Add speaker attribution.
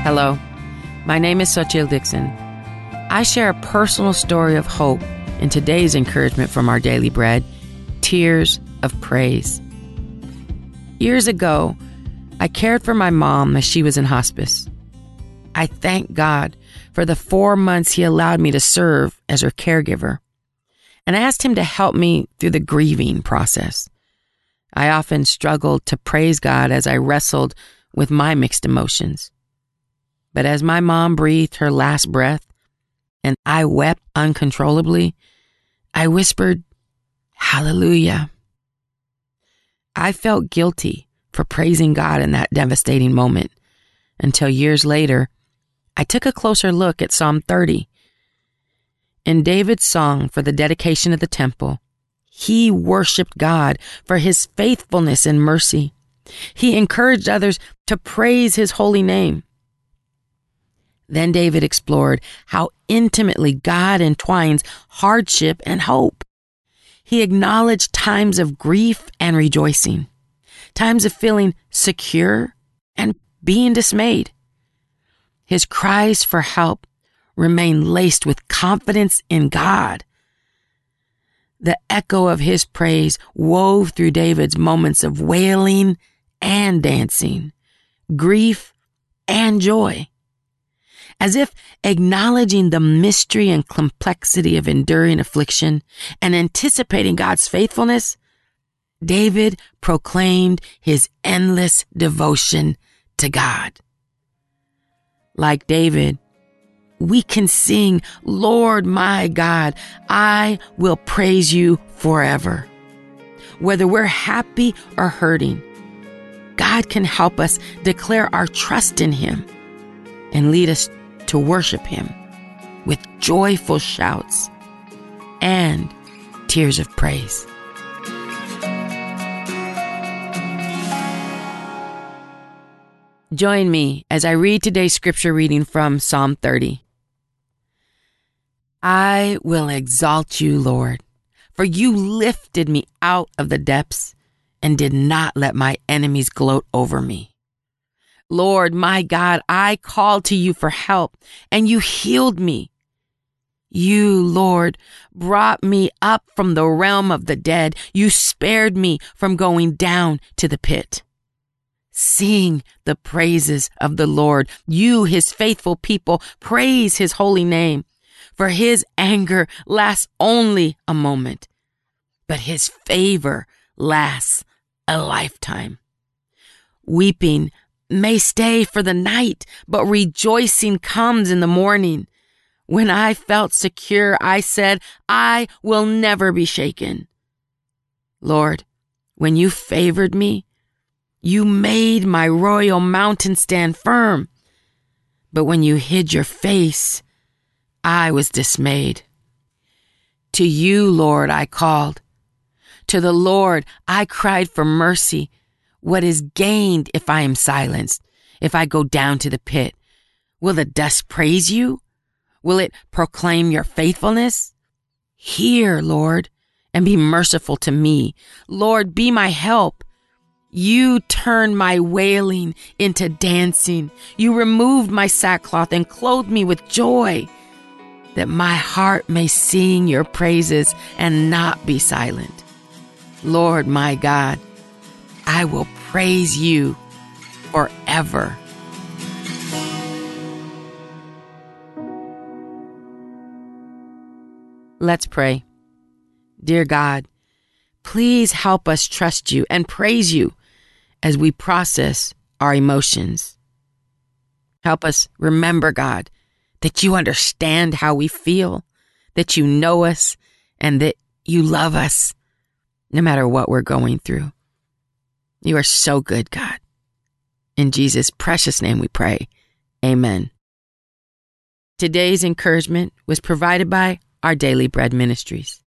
Speaker 1: Hello, my name is Xochitl Dixon. I share a personal story of hope in today's encouragement from Our Daily Bread, Tears of Praise. Years ago, I cared for my mom as she was in hospice. I thank God for the 4 months He allowed me to serve as her caregiver, and I asked Him to help me through the grieving process. I often struggled to praise God as I wrestled with my mixed emotions. But as my mom breathed her last breath and I wept uncontrollably, I whispered, "Hallelujah." I felt guilty for praising God in that devastating moment until years later, I took a closer look at Psalm 30. In David's song for the dedication of the temple, he worshiped God for His faithfulness and mercy. He encouraged others to praise His holy name. Then David explored how intimately God entwines hardship and hope. He acknowledged times of grief and rejoicing, times of feeling secure and being dismayed. His cries for help remain laced with confidence in God. The echo of His praise wove through David's moments of wailing and dancing, grief and joy. As if acknowledging the mystery and complexity of enduring affliction and anticipating God's faithfulness, David proclaimed his endless devotion to God. Like David, we can sing, "Lord my God, I will praise you forever." Whether we're happy or hurting, God can help us declare our trust in Him and lead us to worship Him with joyful shouts and tears of praise. Join me as I read today's scripture reading from Psalm 30. I will exalt you, Lord, for you lifted me out of the depths and did not let my enemies gloat over me. Lord, my God, I called to you for help, and you healed me. You, Lord, brought me up from the realm of the dead. You spared me from going down to the pit. Sing the praises of the Lord. You, His faithful people, praise His holy name. For His anger lasts only a moment, but His favor lasts a lifetime. Weeping may stay for the night, but rejoicing comes in the morning. When I felt secure, I said, I will never be shaken. Lord, when you favored me, you made my royal mountain stand firm. But when you hid your face, I was dismayed. To you, Lord, I called. To the Lord, I cried for mercy. What is gained if I am silenced, if I go down to the pit? Will the dust praise you? Will it proclaim your faithfulness? Hear, Lord, and be merciful to me. Lord, be my help. You turned my wailing into dancing. You removed my sackcloth and clothed me with joy, that my heart may sing your praises and not be silent. Lord, my God, I will praise you forever. Let's pray. Dear God, please help us trust you and praise you as we process our emotions. Help us remember, God, that you understand how we feel, that you know us, and that you love us no matter what we're going through. You are so good, God. In Jesus' precious name we pray. Amen. Today's encouragement was provided by Our Daily Bread Ministries.